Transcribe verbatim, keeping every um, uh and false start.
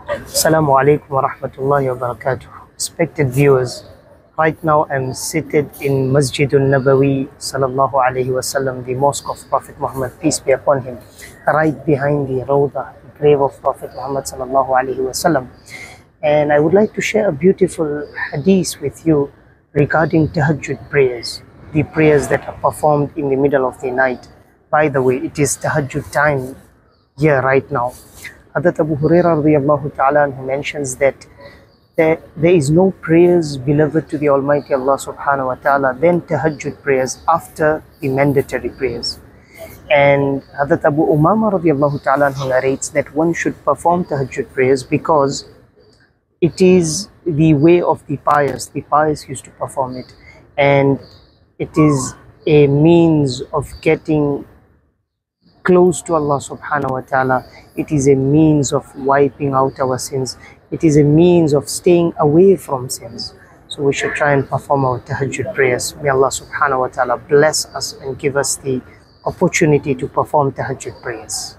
Assalamu alaikum wa rahmatullahi wa barakatuh. Respected viewers, right now I'm seated in Masjidun Nabawi sallallahu alayhi wasallam, the mosque of Prophet Muhammad, peace be upon him, right behind the Rawda, the grave of Prophet Muhammad sallallahu alayhi wasallam. And I would like to share a beautiful hadith with you regarding tahajjud prayers, the prayers that are performed in the middle of the night. By the way, it is tahajjud time here right now. Hadrat Abu Hurairah radiallahu ta'ala who mentions that there, there is no prayers beloved to the Almighty Allah subhanahu wa ta'ala than tahajjud prayers after the mandatory prayers. And Hadrat Abu Umama radiallahu ta'ala who narrates that one should perform tahajjud prayers because it is the way of the pious. The pious used to perform it, and it is a means of getting close to Allah subhanahu wa ta'ala. It is a means of wiping out our sins. It is a means of staying away from sins. So we should try and perform our tahajjud prayers. May Allah subhanahu wa ta'ala bless us and give us the opportunity to perform tahajjud prayers.